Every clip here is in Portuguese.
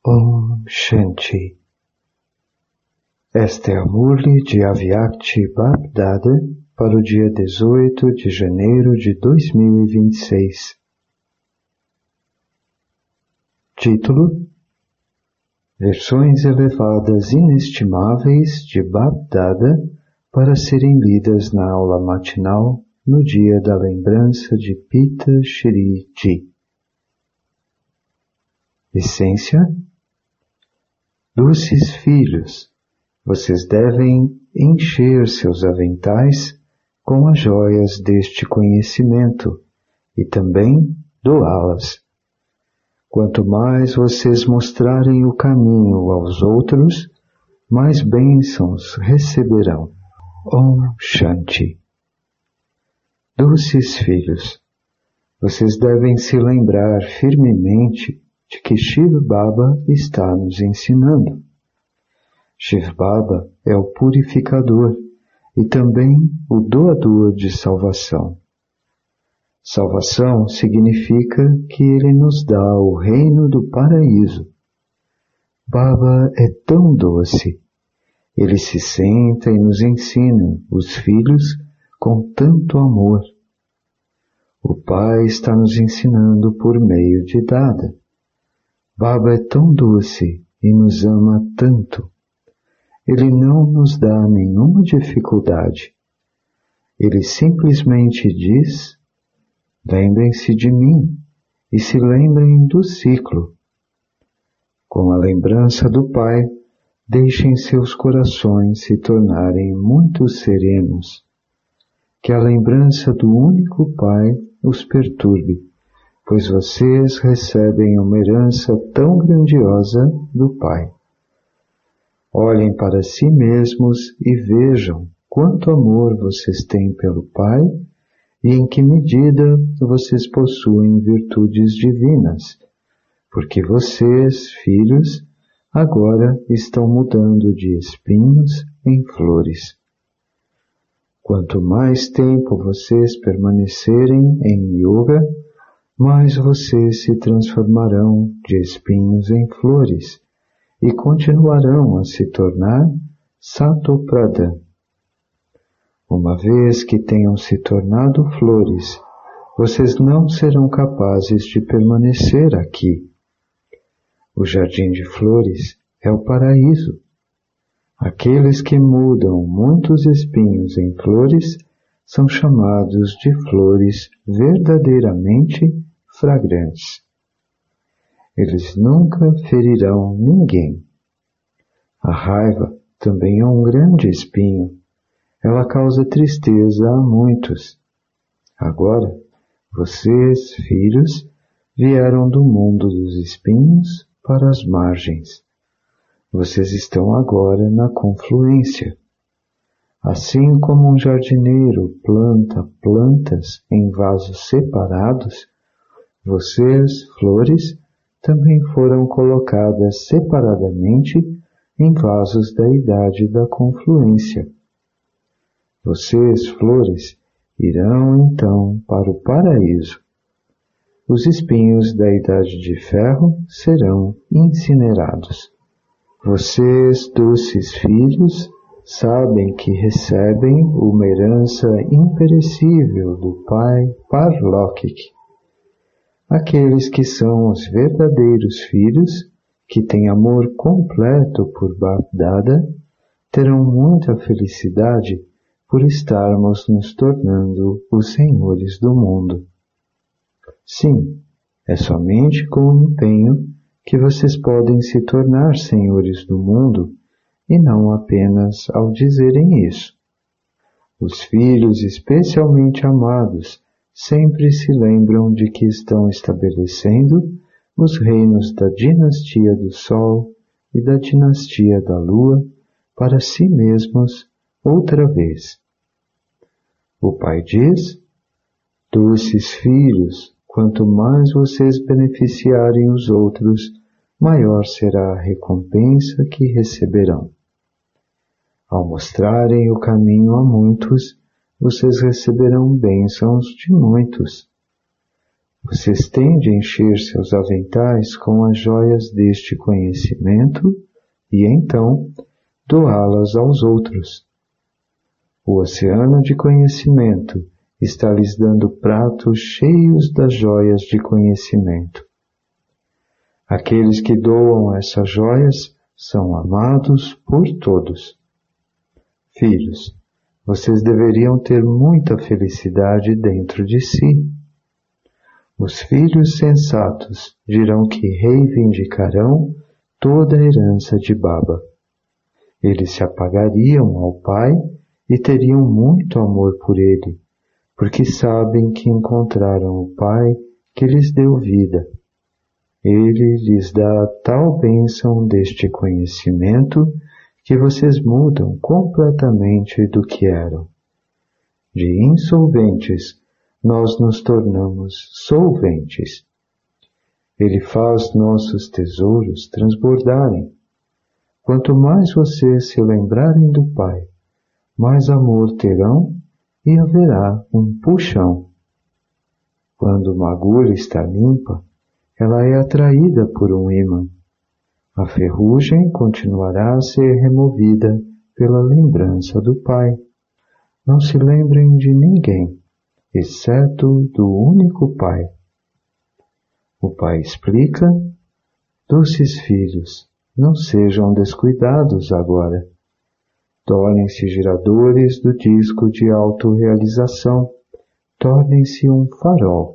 Om Shanti. Esta é a Murli de Avyakti Bab-Dada para o dia 18 de janeiro de 2026. Título: Versões elevadas inestimáveis de Bab-Dada para serem lidas na aula matinal no dia da lembrança de Pita Shri Ji. Essência: doces filhos, vocês devem encher seus aventais com as joias deste conhecimento e também doá-las. Quanto mais vocês mostrarem o caminho aos outros, mais bênçãos receberão. Om Shanti. Doces filhos, vocês devem se lembrar firmemente de que Shiv Baba está nos ensinando. Shiv Baba é o purificador e também o doador de salvação. Salvação significa que ele nos dá o reino do paraíso. Baba é tão doce. Ele se senta e nos ensina, os filhos, com tanto amor. O Pai está nos ensinando por meio de Dada. Baba é tão doce e nos ama tanto. Ele não nos dá nenhuma dificuldade. Ele simplesmente diz: lembrem-se de mim e se lembrem do ciclo. Com a lembrança do Pai, deixem seus corações se tornarem muito serenos. Que a lembrança do único Pai os perturbe, pois vocês recebem uma herança tão grandiosa do Pai. Olhem para si mesmos e vejam quanto amor vocês têm pelo Pai e em que medida vocês possuem virtudes divinas, porque vocês, filhos, agora estão mudando de espinhos em flores. Quanto mais tempo vocês permanecerem em yoga, mais vocês se transformarão de espinhos em flores e continuarão a se tornar Satopradhan. Uma vez que tenham se tornado flores, vocês não serão capazes de permanecer aqui. O jardim de flores é o paraíso. Aqueles que mudam muitos espinhos em flores são chamados de flores verdadeiramente fragrantes. Eles nunca ferirão ninguém. A raiva também é um grande espinho. Ela causa tristeza a muitos. Agora, vocês, filhos, vieram do mundo dos espinhos para as margens. Vocês estão agora na confluência. Assim como um jardineiro planta plantas em vasos separados, vocês, flores, também foram colocadas separadamente em vasos da idade da confluência. Vocês, flores, irão então para o paraíso. Os espinhos da idade de ferro serão incinerados. Vocês, doces filhos, sabem que recebem uma herança imperecível do Pai Parlokik. Aqueles que são os verdadeiros filhos, que têm amor completo por Bab-Dada, terão muita felicidade por estarmos nos tornando os senhores do mundo. Sim, é somente com o empenho que vocês podem se tornar senhores do mundo e não apenas ao dizerem isso. Os filhos especialmente amados sempre se lembram de que estão estabelecendo os reinos da dinastia do Sol e da dinastia da Lua para si mesmos outra vez. O Pai diz: doces filhos, quanto mais vocês beneficiarem os outros, maior será a recompensa que receberão. Ao mostrarem o caminho a muitos, vocês receberão bênçãos de muitos. Vocês têm de encher seus aventais com as joias deste conhecimento e então doá-las aos outros. O oceano de conhecimento está lhes dando pratos cheios das joias de conhecimento. Aqueles que doam essas joias são amados por todos. Filhos, vocês deveriam ter muita felicidade dentro de si. Os filhos sensatos dirão que reivindicarão toda a herança de Baba. Eles se apagariam ao Pai e teriam muito amor por ele, porque sabem que encontraram o Pai que lhes deu vida. Ele lhes dá tal bênção deste conhecimento que vocês mudam completamente do que eram. De insolventes, nós nos tornamos solventes. Ele faz nossos tesouros transbordarem. Quanto mais vocês se lembrarem do Pai, mais amor terão e haverá um puxão. Quando uma agulha está limpa, ela é atraída por um ímã. A ferrugem continuará a ser removida pela lembrança do Pai. Não se lembrem de ninguém, exceto do único Pai. O Pai explica: doces filhos, não sejam descuidados agora. Tornem-se giradores do disco de autorrealização. Tornem-se um farol.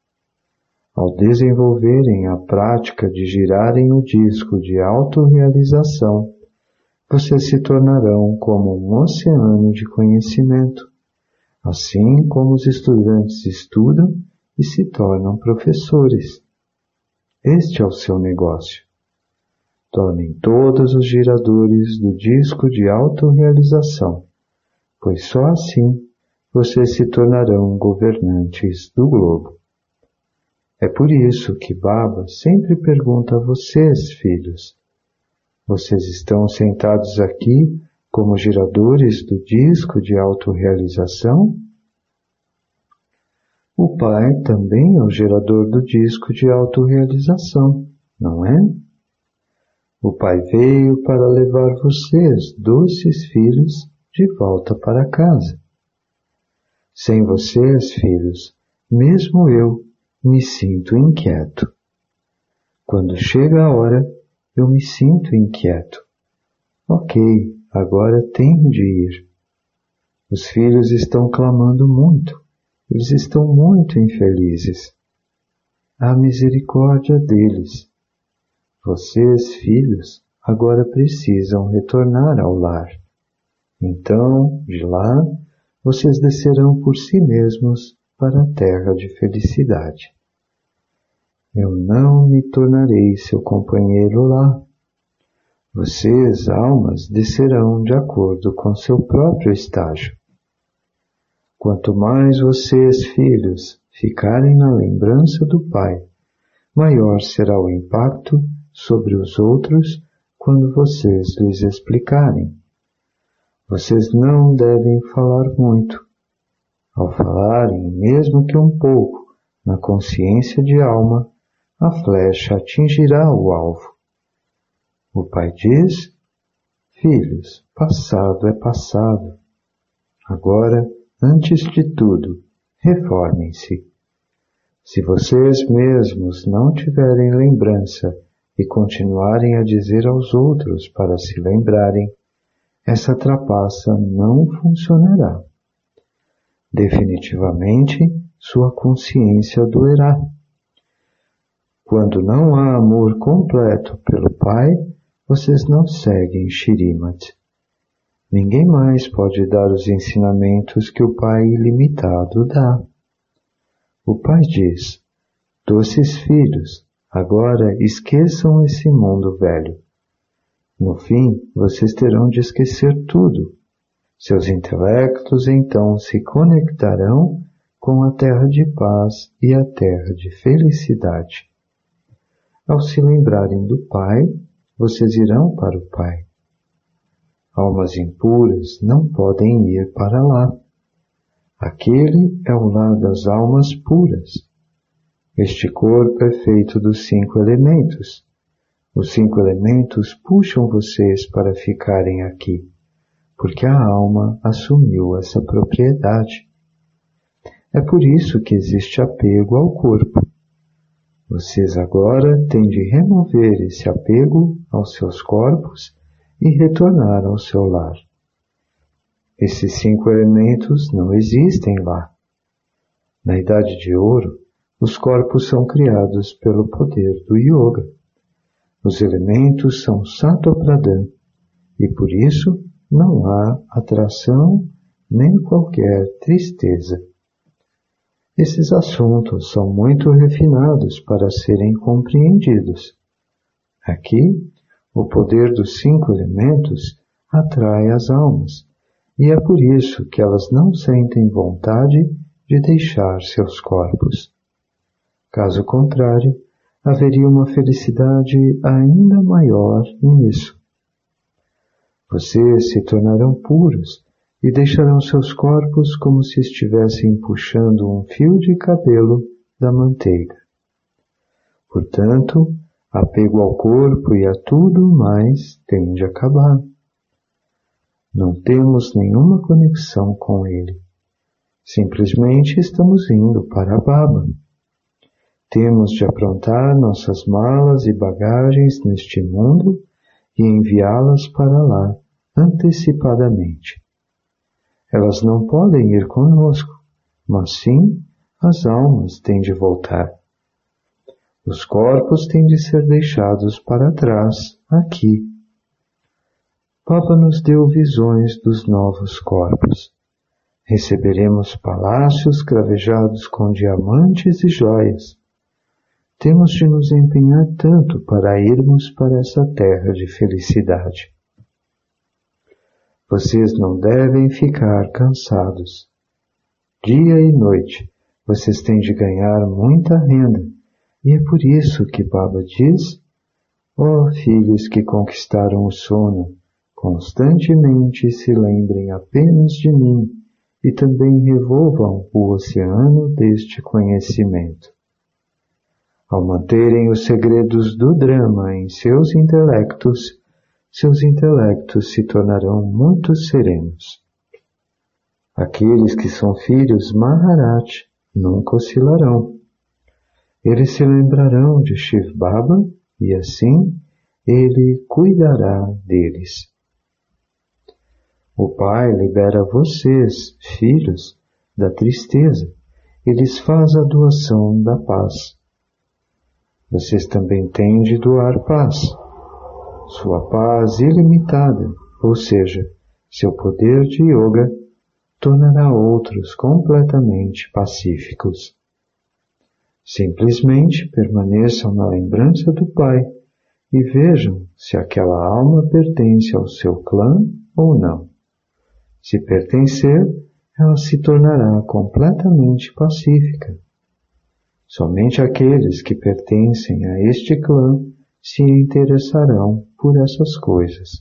Ao desenvolverem a prática de girarem o disco de autorrealização, vocês se tornarão como um oceano de conhecimento, assim como os estudantes estudam e se tornam professores. Este é o seu negócio. Tornem todos os giradores do disco de autorrealização, pois só assim vocês se tornarão governantes do globo. É por isso que Baba sempre pergunta a vocês, filhos: vocês estão sentados aqui como giradores do disco de autorrealização? O Pai também é o gerador do disco de autorrealização, não é? O Pai veio para levar vocês, doces filhos, de volta para casa. Sem vocês, filhos, mesmo eu me sinto inquieto. Quando chega a hora, eu me sinto inquieto. Ok, agora tenho de ir. Os filhos estão clamando muito. Eles estão muito infelizes. Há misericórdia deles. Vocês, filhos, agora precisam retornar ao lar. Então, de lá, vocês descerão por si mesmos para a terra de felicidade. Eu não me tornarei seu companheiro lá. Vocês, almas, descerão de acordo com seu próprio estágio. Quanto mais vocês, filhos, ficarem na lembrança do Pai, maior será o impacto sobre os outros quando vocês lhes explicarem. Vocês não devem falar muito. Ao falarem, mesmo que um pouco, na consciência de alma, a flecha atingirá o alvo. O Pai diz: filhos, passado é passado. Agora, antes de tudo, reformem-se. Se vocês mesmos não tiverem lembrança e continuarem a dizer aos outros para se lembrarem, essa trapaça não funcionará. Definitivamente, sua consciência doerá. Quando não há amor completo pelo Pai, vocês não seguem Shrimat. Ninguém mais pode dar os ensinamentos que o Pai ilimitado dá. O Pai diz: doces filhos, agora esqueçam esse mundo velho. No fim, vocês terão de esquecer tudo. Seus intelectos então se conectarão com a terra de paz e a terra de felicidade. Ao se lembrarem do Pai, vocês irão para o Pai. Almas impuras não podem ir para lá. Aquele é o lar das almas puras. Este corpo é feito dos 5 elementos. Os 5 elementos puxam vocês para ficarem aqui, porque a alma assumiu essa propriedade. É por isso que existe apego ao corpo. Vocês agora têm de remover esse apego aos seus corpos e retornar ao seu lar. Esses 5 elementos não existem lá. Na Idade de Ouro, os corpos são criados pelo poder do yoga. Os elementos são Sattva-Pradhan e por isso não há atração nem qualquer tristeza. Esses assuntos são muito refinados para serem compreendidos. Aqui, o poder dos 5 elementos atrai as almas, e é por isso que elas não sentem vontade de deixar seus corpos. Caso contrário, haveria uma felicidade ainda maior nisso. Vocês se tornarão puros e deixarão seus corpos como se estivessem puxando um fio de cabelo da manteiga. Portanto, apego ao corpo e a tudo mais tem de acabar. Não temos nenhuma conexão com ele. Simplesmente estamos indo para Baba. Temos de aprontar nossas malas e bagagens neste mundo e enviá-las para lá antecipadamente. Elas não podem ir conosco, mas sim as almas têm de voltar. Os corpos têm de ser deixados para trás, aqui. Baba nos deu visões dos novos corpos. Receberemos palácios cravejados com diamantes e joias. Temos de nos empenhar tanto para irmos para essa terra de felicidade. Vocês não devem ficar cansados. Dia e noite, vocês têm de ganhar muita renda, e é por isso que Baba diz: ó filhos que conquistaram o sono, constantemente se lembrem apenas de mim e também revolvam o oceano deste conhecimento. Ao manterem os segredos do drama em seus intelectos se tornarão muito serenos. Aqueles que são filhos Maharaj nunca oscilarão. Eles se lembrarão de Shiv Baba e assim ele cuidará deles. O Pai libera vocês, filhos, da tristeza e lhes faz a doação da paz. Vocês também têm de doar paz. Sua paz ilimitada, ou seja, seu poder de yoga, tornará outros completamente pacíficos. Simplesmente permaneçam na lembrança do Pai e vejam se aquela alma pertence ao seu clã ou não. Se pertencer, ela se tornará completamente pacífica. Somente aqueles que pertencem a este clã se interessarão por essas coisas.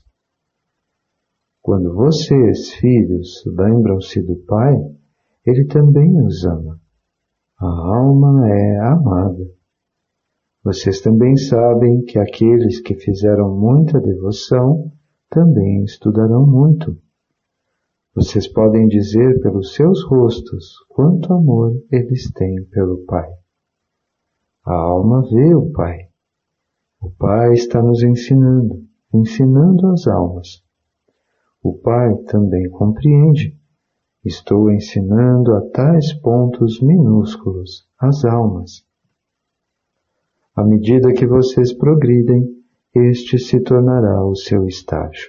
Quando vocês, filhos, lembram-se do Pai, Ele também os ama. A alma é amada. Vocês também sabem que aqueles que fizeram muita devoção também estudarão muito. Vocês podem dizer pelos seus rostos quanto amor eles têm pelo Pai. A alma vê o Pai. O Pai está nos ensinando as almas. O Pai também compreende. Estou ensinando a tais pontos minúsculos as almas. À medida que vocês progridem, este se tornará o seu estágio.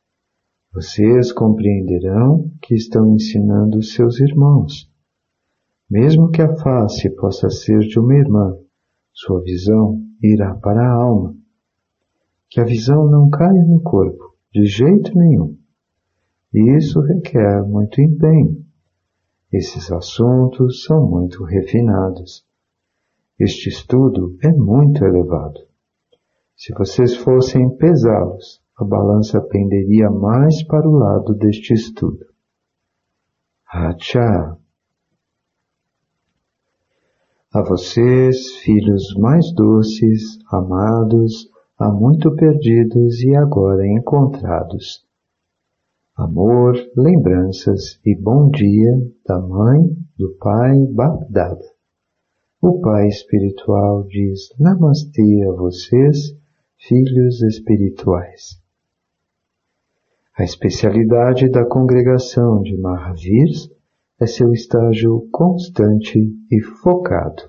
Vocês compreenderão que estão ensinando seus irmãos. Mesmo que a face possa ser de uma irmã, sua visão irá para a alma. Que a visão não caia no corpo, de jeito nenhum. E isso requer muito empenho. Esses assuntos são muito refinados. Este estudo é muito elevado. Se vocês fossem pesá-los, a balança penderia mais para o lado deste estudo. Acha! A vocês, filhos mais doces, amados, há muito perdidos e agora encontrados. Amor, lembranças e bom dia da Mãe, do Pai Bapdada. O Pai espiritual diz Namastê a vocês, filhos espirituais. A especialidade da congregação de Mahavirs é seu estágio constante e focado.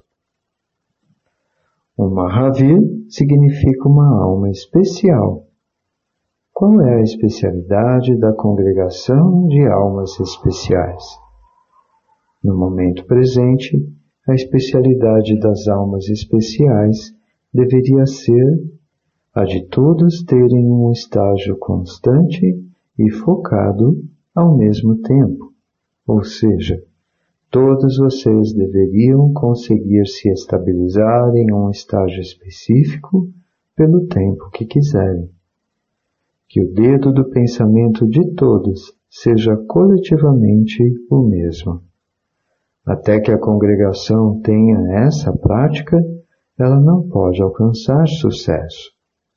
Um Mahavir significa uma alma especial. Qual é a especialidade da congregação de almas especiais? No momento presente, a especialidade das almas especiais deveria ser a de todos terem um estágio constante e focado ao mesmo tempo. Ou seja, todos vocês deveriam conseguir se estabilizar em um estágio específico pelo tempo que quiserem. Que o dedo do pensamento de todos seja coletivamente o mesmo. Até que a congregação tenha essa prática, ela não pode alcançar sucesso.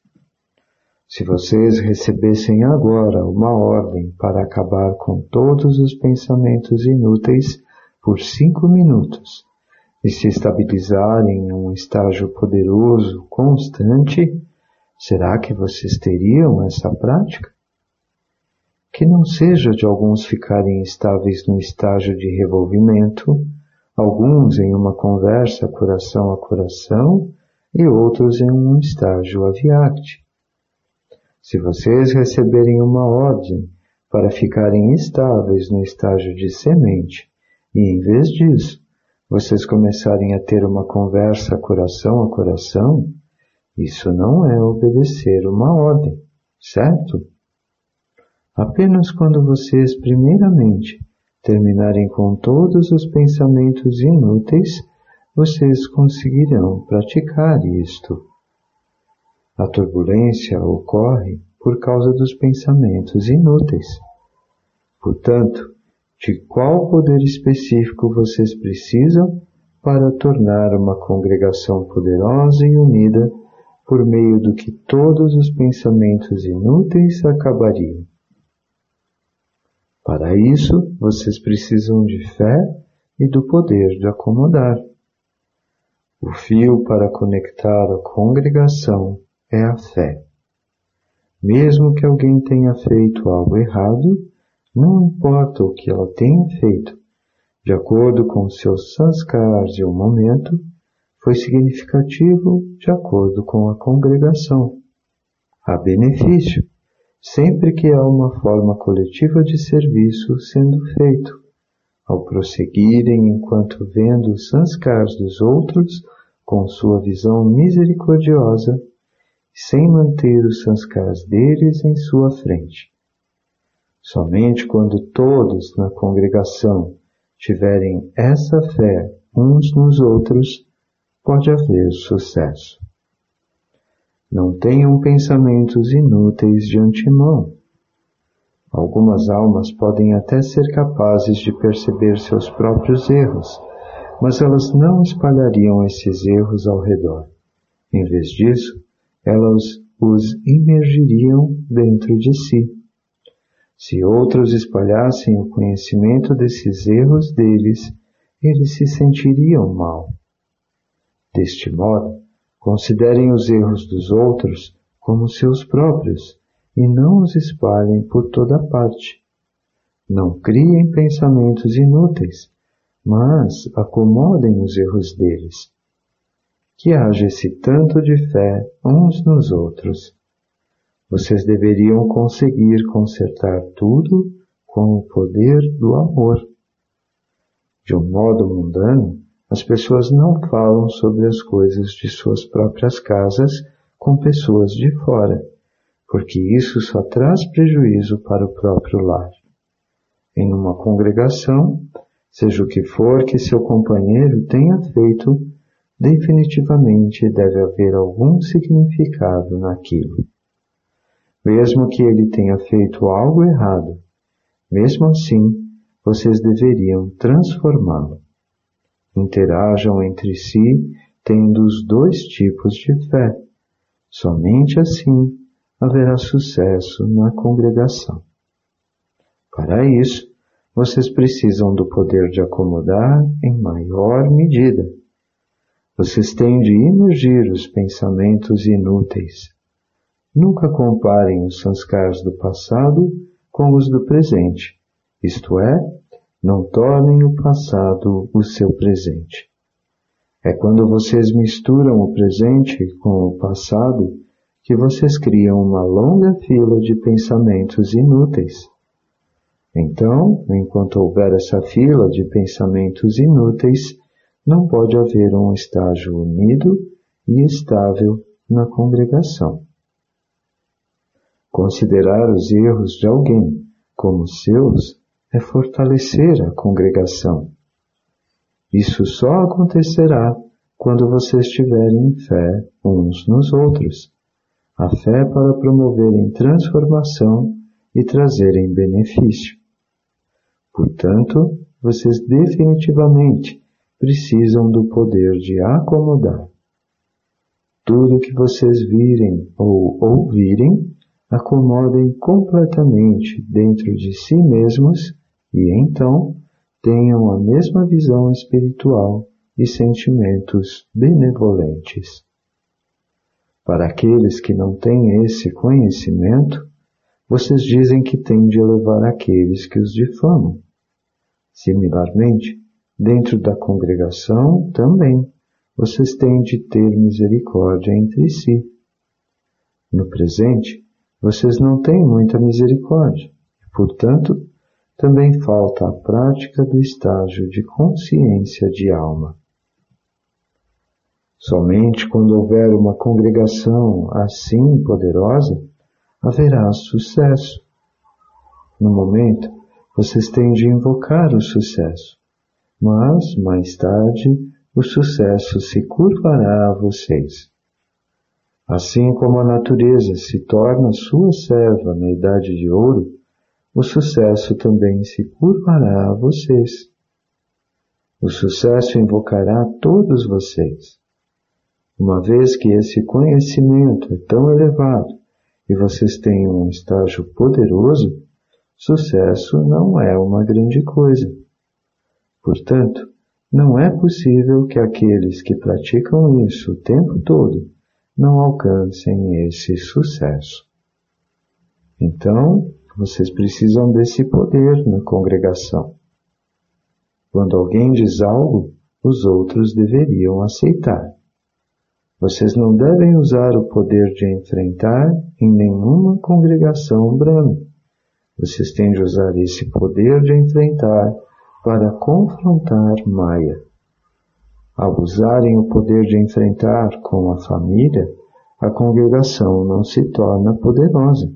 Se vocês recebessem agora uma ordem para acabar com todos os pensamentos inúteis por 5 minutos e se estabilizarem em um estágio poderoso, constante, será que vocês teriam essa prática? Que não seja de alguns ficarem estáveis no estágio de revolvimento, alguns em uma conversa coração a coração e outros em um estágio avyakti. Se vocês receberem uma ordem para ficarem estáveis no estágio de semente e em vez disso vocês começarem a ter uma conversa coração a coração, isso não é obedecer uma ordem, certo? Apenas quando vocês, primeiramente, terminarem com todos os pensamentos inúteis, vocês conseguirão praticar isto. A turbulência ocorre por causa dos pensamentos inúteis. Portanto, de qual poder específico vocês precisam para tornar uma congregação poderosa e unida por meio do que todos os pensamentos inúteis acabariam? Para isso, vocês precisam de fé e do poder de acomodar. O fio para conectar a congregação é a fé. Mesmo que alguém tenha feito algo errado, não importa o que ela tenha feito, de acordo com seus sanskars e o momento, foi significativo de acordo com a congregação. Há benefício sempre que há uma forma coletiva de serviço sendo feito, ao prosseguirem enquanto vendo os sanskars dos outros com sua visão misericordiosa, sem manter os sanskars deles em sua frente. Somente quando todos na congregação tiverem essa fé uns nos outros, pode haver sucesso. Não tenham pensamentos inúteis de antemão. Algumas almas podem até ser capazes de perceber seus próprios erros, mas elas não espalhariam esses erros ao redor. Em vez disso, elas os imergiriam dentro de si. Se outros espalhassem o conhecimento desses erros deles, eles se sentiriam mal. Deste modo, considerem os erros dos outros como seus próprios e não os espalhem por toda parte. Não criem pensamentos inúteis, mas acomodem os erros deles. Que haja esse tanto de fé uns nos outros. Vocês deveriam conseguir consertar tudo com o poder do amor. De um modo mundano, as pessoas não falam sobre as coisas de suas próprias casas com pessoas de fora, porque isso só traz prejuízo para o próprio lar. Em uma congregação, seja o que for que seu companheiro tenha feito, definitivamente deve haver algum significado naquilo. Mesmo que ele tenha feito algo errado, mesmo assim, vocês deveriam transformá-lo. interajam entre si tendo os dois tipos de fé. Somente assim haverá sucesso na congregação. Para isso, vocês precisam do poder de acomodar em maior medida. Vocês têm de imergir os pensamentos inúteis. Nunca comparem os sanskars do passado com os do presente, isto é, não tornem o passado o seu presente. É quando vocês misturam o presente com o passado que vocês criam uma longa fila de pensamentos inúteis. Então, enquanto houver essa fila de pensamentos inúteis, não pode haver um estágio unido e estável na congregação. Considerar os erros de alguém como seus é fortalecer a congregação. Isso só acontecerá quando vocês tiverem fé uns nos outros, a fé para promoverem transformação e trazerem benefício. Portanto, vocês definitivamente precisam do poder de acomodar. Tudo que vocês virem ou ouvirem, acomodem completamente dentro de si mesmos e então tenham a mesma visão espiritual e sentimentos benevolentes. Para aqueles que não têm esse conhecimento, vocês dizem que têm de elevar aqueles que os difamam. Similarmente, dentro da congregação também, vocês têm de ter misericórdia entre si. No presente, vocês não têm muita misericórdia, e, portanto, também falta a prática do estágio de consciência de alma. Somente quando houver uma congregação assim poderosa, haverá sucesso. No momento, vocês têm de invocar o sucesso, mas, mais tarde, o sucesso se curvará a vocês. Assim como a natureza se torna sua serva na idade de ouro, o sucesso também se curvará a vocês. O sucesso invocará todos vocês. Uma vez que esse conhecimento é tão elevado e vocês têm um estágio poderoso, sucesso não é uma grande coisa. Portanto, não é possível que aqueles que praticam isso o tempo todo não alcancem esse sucesso. Então, vocês precisam desse poder na congregação. Quando alguém diz algo, os outros deveriam aceitar. Vocês não devem usar o poder de enfrentar em nenhuma congregação Brahmin. Vocês têm de usar esse poder de enfrentar para confrontar Maya. Ao usarem o poder de enfrentar com a família, a congregação não se torna poderosa.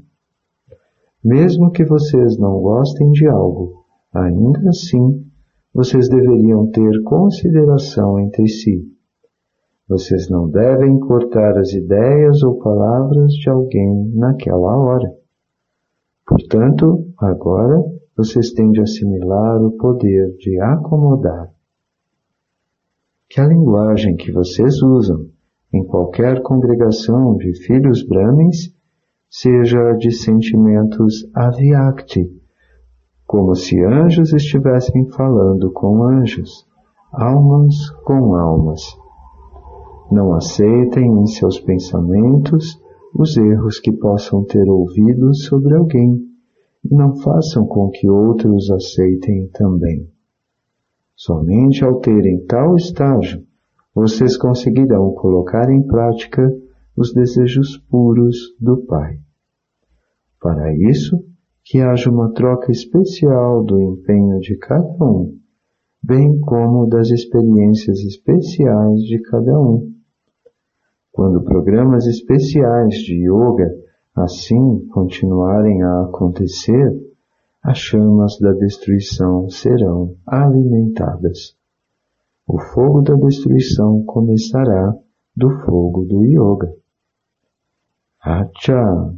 Mesmo que vocês não gostem de algo, ainda assim, vocês deveriam ter consideração entre si. Vocês não devem cortar as ideias ou palavras de alguém naquela hora. Portanto, agora, vocês têm de assimilar o poder de acomodar. Que a linguagem que vocês usam em qualquer congregação de filhos brahmins seja de sentimentos avyakti, como se anjos estivessem falando com anjos, almas com almas. Não aceitem em seus pensamentos os erros que possam ter ouvido sobre alguém e não façam com que outros aceitem também. Somente ao terem tal estágio, vocês conseguirão colocar em prática os desejos puros do Pai. Para isso, que haja uma troca especial do empenho de cada um, bem como das experiências especiais de cada um. Quando programas especiais de yoga assim continuarem a acontecer, as chamas da destruição serão alimentadas. O fogo da destruição começará do fogo do yoga. Acha!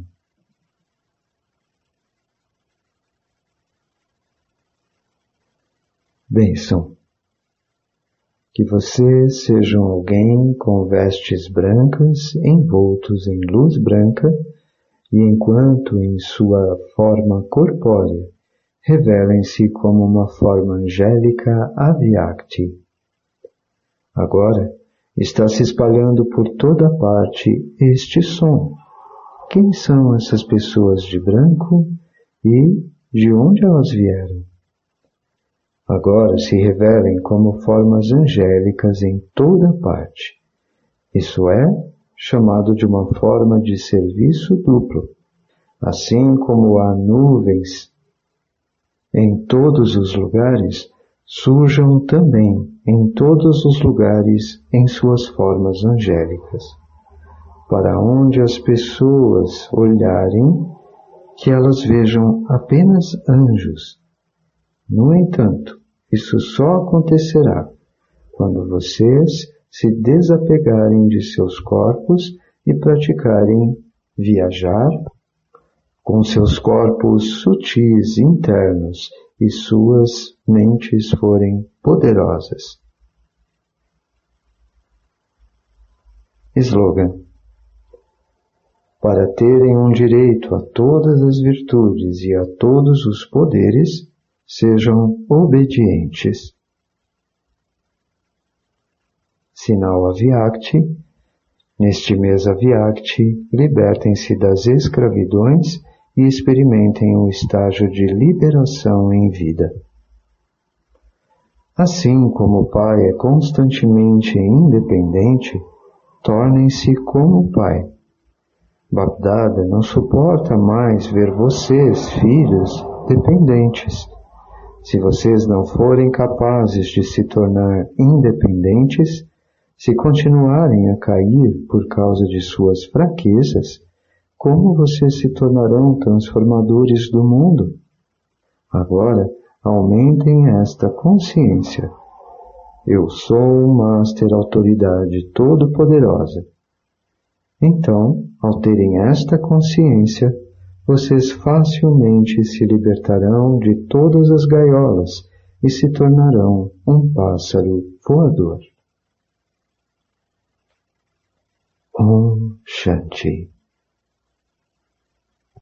Bênção. Que vocês sejam alguém com vestes brancas, envoltos em luz branca, e enquanto em sua forma corpórea, revelem-se como uma forma angélica Avyakti. Agora, está se espalhando por toda parte este som. Quem são essas pessoas de branco e de onde elas vieram? Agora se revelem como formas angélicas em toda parte. Isso é chamado de uma forma de serviço duplo. Assim como há nuvens em todos os lugares, surjam também em todos os lugares em suas formas angélicas. Para onde as pessoas olharem, que elas vejam apenas anjos. No entanto, isso só acontecerá quando vocês se desapegarem de seus corpos e praticarem viajar com seus corpos sutis internos e suas mentes forem poderosas. Slogan: para terem um direito a todas as virtudes e a todos os poderes, sejam obedientes. Sinal Avyakti. Neste mês Avyakti, libertem-se das escravidões e experimentem o estágio de liberação em vida. Assim como o Pai é constantemente independente, tornem-se como o Pai. Bapdada não suporta mais ver vocês, filhos, dependentes. Se vocês não forem capazes de se tornar independentes, se continuarem a cair por causa de suas fraquezas, como vocês se tornarão transformadores do mundo? Agora, aumentem esta consciência. Eu sou o Master Autoridade Todo-Poderosa. Então, ao terem esta consciência, vocês facilmente se libertarão de todas as gaiolas e se tornarão um pássaro voador. Om Shanti.